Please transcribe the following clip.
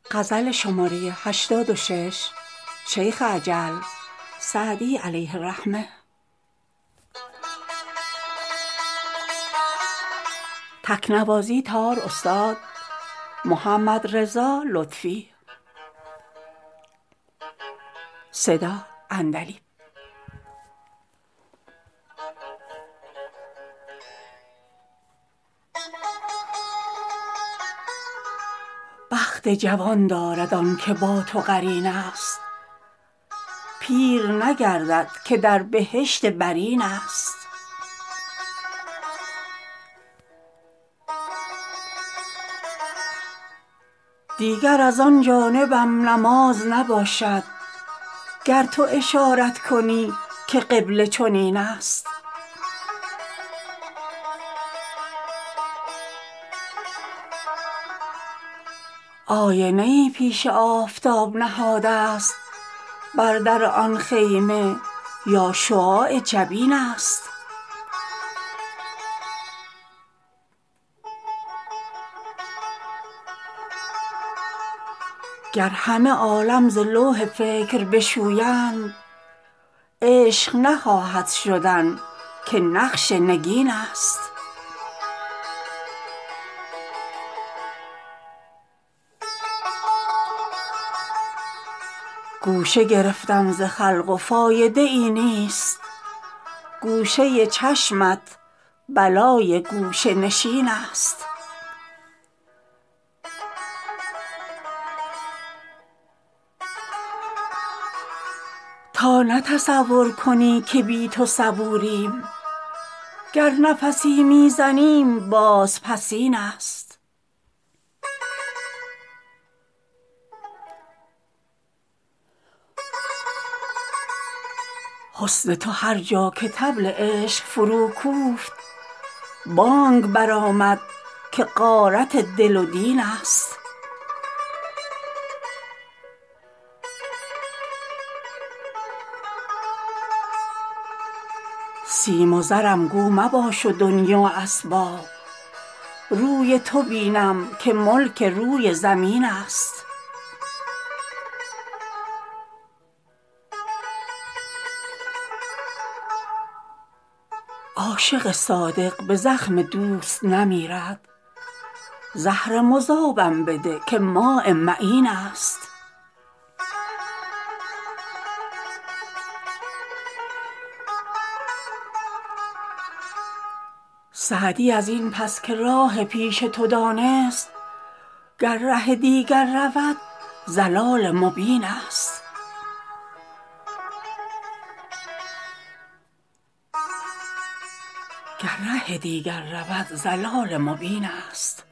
غزل شماره 86 شیخ عجل سعدی علیه الرحمه. تکنوازی تار استاد محمد رضا لطفی. صدا اندلی. بخت جوان دارد آن که با تو قرین است، پیر نگردد که در بهشت برین است. دیگر از آن جانبم نماز نباشد، گر تو اشارت کنی که قبله چنین است. آینه ای پیش آفتاب نهاده است، بر در آن خیمه یا شعاع جبین است. گر همه عالم ز لوح فکر بشویند، عشق نخواهد شدن که نقش نگین است. گوشه گرفتم ز خلق و فایده ای نیست، گوشه چشمت بلای گوشه نشین است. تا نه تصور کنی که بی تو صبوریم، گر نفسی می زنیم باز پسین است. حسن تو هر جا که طبل عشق فرو کوفت، بانگ برآمد که غارت دل و دین است. سیم و زرم گو مباش و دنیی و اسباب، روی تو بینم که ملک روی زمین است. عاشق صادق به زخم دوست نمیرد، زهر مذابم بده که ماء معین است. سعدی از این پس که راه پیش تو دانست، گر ره دیگر رود ضلال مبین است. گر ره دیگر رود ضلال مبین است.